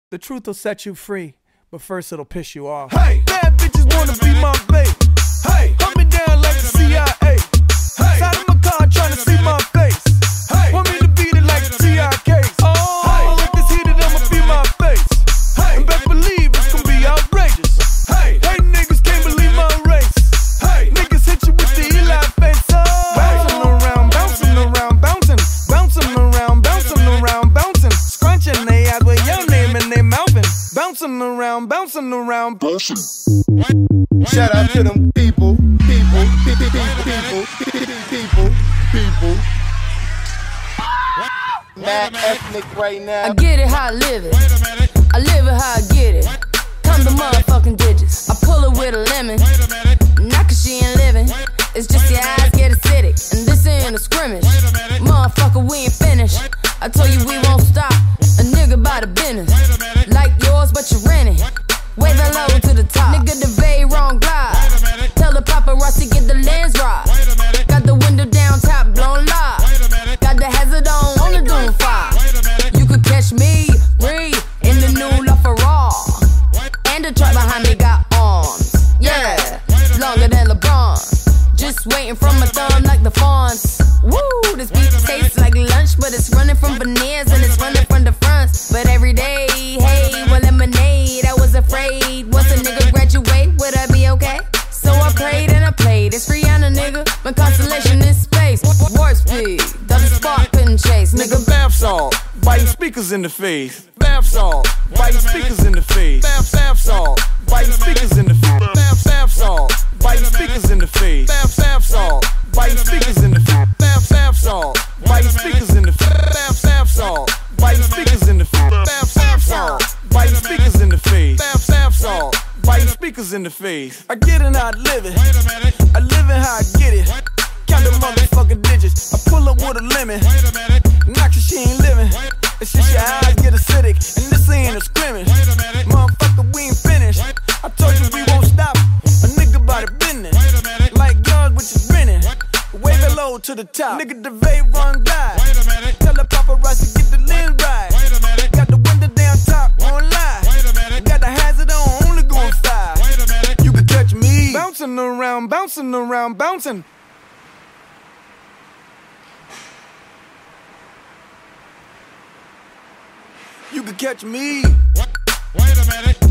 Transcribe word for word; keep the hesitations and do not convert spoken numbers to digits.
The truth will set you free, but first it'll piss you off. Hey, bad bitches wanna be my babe. Hey, hunt me down like the C I A. Hey, side of my car trying to see my face. Hey, want me to beat it like the T I Ks. Oh, hey, if it's heated, I'ma be my face. Hey, and best believe it's gonna be outrageous. Hey, hey, niggas can't believe my race. Hey, niggas hit you with the Eli face. Oh, bouncing around, bouncing around, bouncing, bouncing around, bouncing around, bouncing, scrunching they eyes with your name and they mouthing, bouncing around, bouncing around, bouncing. Shout out to them people, people, people, people, people, people. Mad ethnic right now. I get it how I live it. I live it how I get it. Come the motherfucking digits. I pull it with a lemon. Not cause she ain't living. It's just your eyes get acidic. And this ain't a scrimmage. Motherfucker, we ain't finished. I told you we won't stop. A nigga by the business. Like yours, but you're renting. Way the low to the top. Nigga, the very wrong glide. Tell the paparazzi get the lens right. Got the window down, top blown live. Got the hazard on, on the doom fire. You could catch me, read in the new LaFerrari. And the truck behind me got arms. Yeah, longer than LeBron. Just waiting from my thumb like the fawns. Woo, this beat tastes like lunch, but it's running from veneers and it's running from the fronts. But every day, hey, well, lemonade. I was afraid once a nigga graduate, would I be okay? So I prayed and I played. It's Rihanna, nigga. My constellation is space. Warp speed, double spark couldn't chase. Nigga, bath salt, biting speakers in the face. Bath salt, biting speakers in the face. Bath, bath salt, biting speakers in the face. Bath, bath salt, biting speakers in the face. Bath, bath salt, biting speakers in the face. Bath, bath salt, biting speakers in the face. Bath, bath salt, biting speakers in the face. Bath, bath salt, biting speakers in the face. Bath, bath salt, biting speakers in the face. I get it how I live it. I live it how I get it. Count the motherfucking digits. I pull up with a lemon. Not cause she ain't living. It's just your eyes get acidic. And this ain't a scrimmage. Motherfucker, we ain't finished. I told you we won't stop. A nigga by the business. Like guns with your grinning. Wave it low to the top. Nigga, the vape run glide. Tell the paparazzi get the lens right. Got the window down top, won't lie. Got the hazard on, only going five. You can catch me bouncing around, bouncing around, bouncing. You can catch me. Wait a minute.